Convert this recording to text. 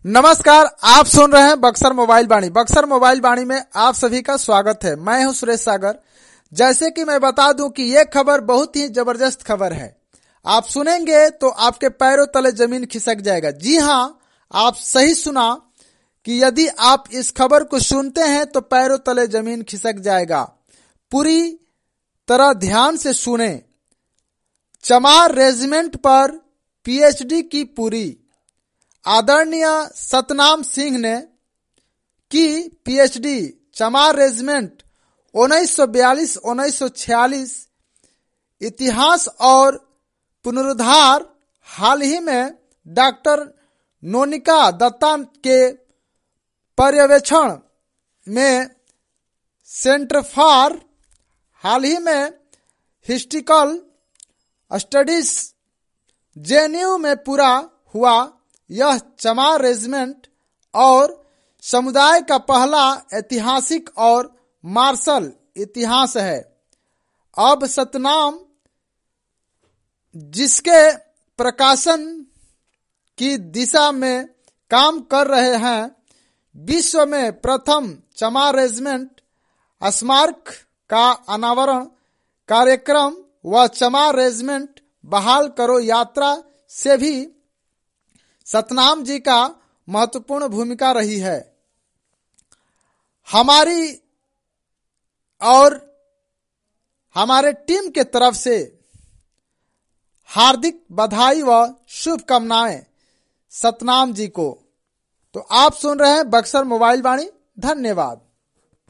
नमस्कार, आप सुन रहे हैं बक्सर मोबाइल वाणी। बक्सर मोबाइल वाणी में आप सभी का स्वागत है। मैं हूं सुरेश सागर। जैसे कि मैं बता दूं कि ये खबर बहुत ही जबरदस्त खबर है। आप सुनेंगे तो आपके पैरों तले जमीन खिसक जाएगा। जी हां, आप सही सुना कि यदि आप इस खबर को सुनते हैं तो पैरों तले जमीन खिसक जाएगा। पूरी तरह ध्यान से सुने। चमार रेजिमेंट पर पीएचडी की पूरी। आदरणीय सतनाम सिंह ने की पीएचडी चमार रेजिमेंट 1942-1946 इतिहास और पुनरुद्धार। हाल ही में डॉक्टर नोनिका दत्ता के पर्यवेक्षण में सेंटर फॉर हाल ही में हिस्टोरिकल स्टडीज जेएनयू में पूरा हुआ। यह चमार रेजिमेंट और समुदाय का पहला ऐतिहासिक और मार्शल इतिहास है। अब सतनाम जिसके प्रकाशन की दिशा में काम कर रहे हैं, विश्व में प्रथम चमार रेजिमेंट स्मारक का अनावरण कार्यक्रम व चमार रेजिमेंट बहाल करो यात्रा से भी सतनाम जी का महत्वपूर्ण भूमिका रही है। हमारी और हमारे टीम के तरफ से हार्दिक बधाई व शुभकामनाएं सतनाम जी को। तो आप सुन रहे हैं बक्सर मोबाइल वाणी। धन्यवाद।